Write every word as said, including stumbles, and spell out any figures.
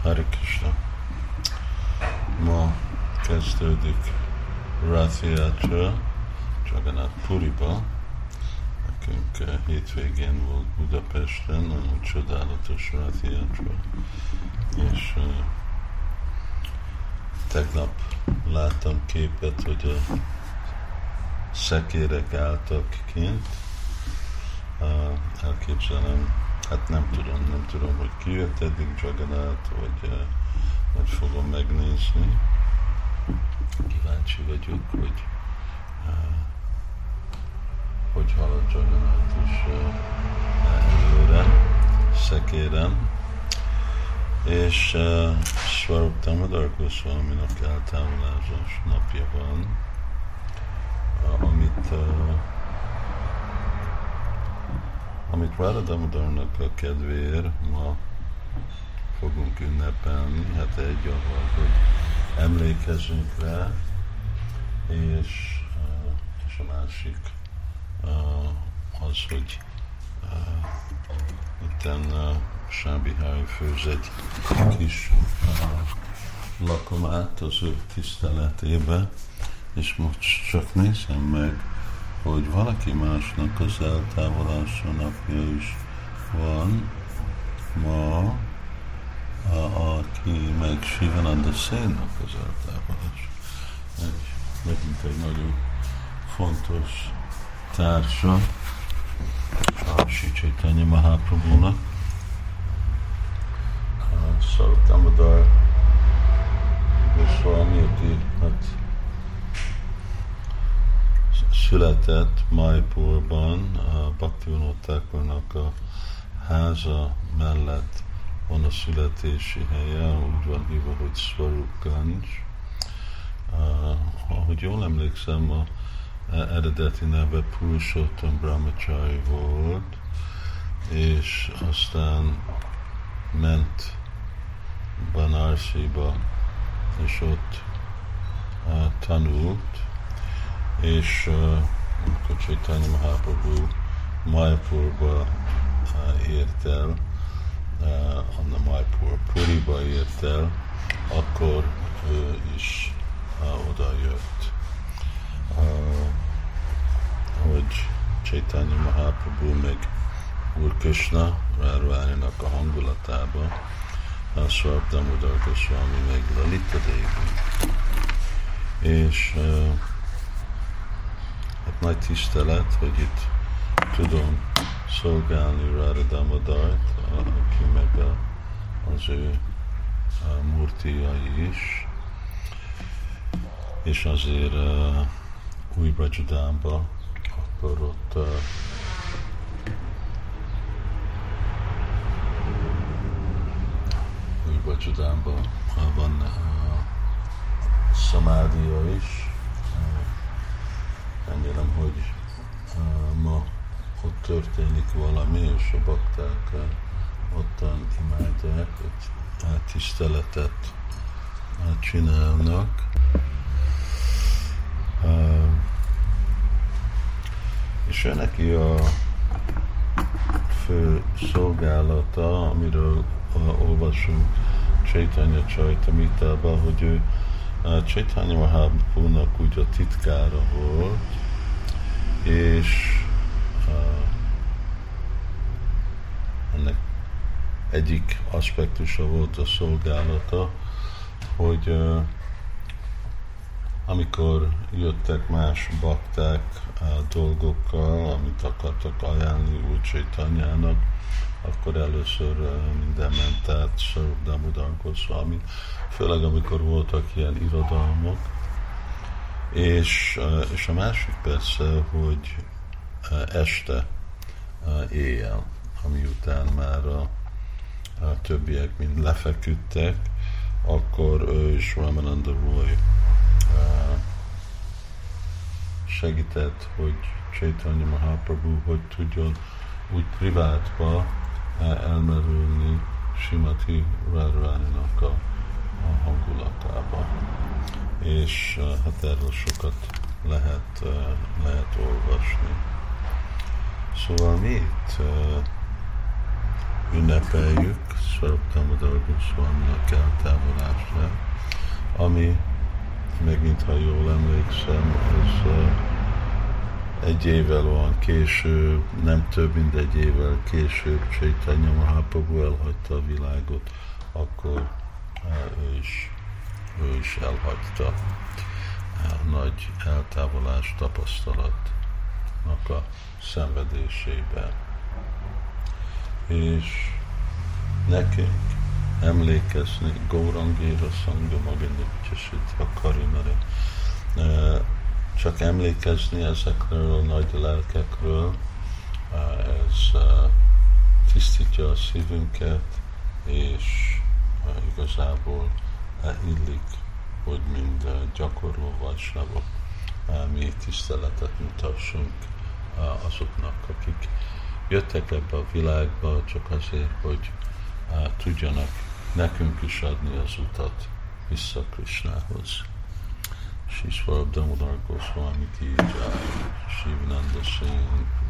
Hare Krishna. Ma kezdődik Rath Yatra Jagannath Puriba. Nekünk hétvégén volt Budapesten, nagyon csodálatos Rath Yatra. És uh, tegnap láttam képet, hogy a szekérek álltak kint. Uh, elképzelem, hát nem tudom, nem tudom, hogy ki jött eddig Jagannath, vagy uh, majd fogom megnézni. Kíváncsi vagyok, hogy uh, hogy halad Jagannath is uh, előre, szekérem. És uh, Swarup Damodar Goswaminak eltávozás napja van, uh, amit uh, amit Radha Damodarnak a kedvéért ma fogunk ünnepelni, hát egy avval, hogy emlékezzünk rá, és, uh, és a másik uh, az, hogy uh, itten uh, Sábihái főz egy kis uh, lakomát az ő tiszteletébe, és most csak nézem meg, hogy valaki másnak az eltávolása napja is van ma, a, aki meg Sivananda Sénnak az eltávolása. Egy, megint egy nagyon fontos társa a Sri Chaitanya Mahaprabhunak. Swarup Damodar Goswami, aki hát született Maipurban, a Bhaktivinoda Thakurnak a háza mellett van a születési helye, úgy van hívva, hogy Swarupganj. Uh, ahogy jól emlékszem, a eredeti neve Purushottam Brahmachari volt, és aztán ment Banarsiba, és ott uh, tanult, és uh, amikor Chaitanya Mahaprabhu Mayapurba uh, ért el, uh, Anna Mayapur Puriba ért el, akkor ő is uh, oda jött. Uh, hogy Chaitanya Mahaprabhu meg Úr Krishna Radharaninak a hangulatába, a Swarup Damodar Goswami meg Lalita Devi. És uh, hát nagy tisztelet, hogy itt tudom szolgálni Radha Damodart, aki meg a, az ő a murtiai is, és azért uh, új Brajadámba, akkor ott uh, új Brajadámba uh, van uh, szamádia is. Uh, remélem, hogy uh, ma ott történik valami, és a bakták uh, ottan imádják, ott uh, tiszteletet uh, csinálnak. Uh, és ő neki a fő szolgálata, amiről uh, olvasunk Chaitanya Charitamritában, hogy ő uh, Chaitanya Mahaprabhunak úgy a titkára volt, és uh, ennek egyik aspektusa volt a szolgálata, hogy uh, amikor jöttek más bakták uh, dolgokkal, amit akartak ajánlni Úr Chaitanyának, akkor először uh, minden ment át Swarup Damodar Goswami, főleg amikor voltak ilyen irodalmak. És, uh, és a másik persze, hogy uh, este, uh, éjjel, ami után már a, a többiek mind lefeküdtek, akkor ő és Ramananda Roy uh, segített, hogy Chaitanya Mahaprabhu hogy tudjon úgy privátba uh, elmerülni Srimati Radharaninak a, a hangulatába. És uh, hát erről sokat lehet, uh, lehet olvasni. Szóval mi itt uh, ünnepeljük Swarup Damodar Goswami vannak eltávolásra, ami, megint ha jól emlékszem, ez uh, egy évvel olyan később, nem több mint egy évvel később Chaitanya Mahaprabhu elhagyta a világot, akkor uh, ő is, ő is elhagyta a nagy eltávolás tapasztalatnak a szenvedésében. És nekünk emlékezni Gaurangéra Sangha Maganipcsasita Karinare, csak emlékezni ezekről a nagy lelkekről, ez tisztítja a szívünket, és igazából illik, hogy mind gyakorló vajsnavok mi tiszteletet mutassunk azoknak, akik jöttek ebbe a világba csak azért, hogy tudjanak nekünk is adni az utat vissza Krishnához. Sri Swarab Damodar Goswami ki jai, Shivananda Singh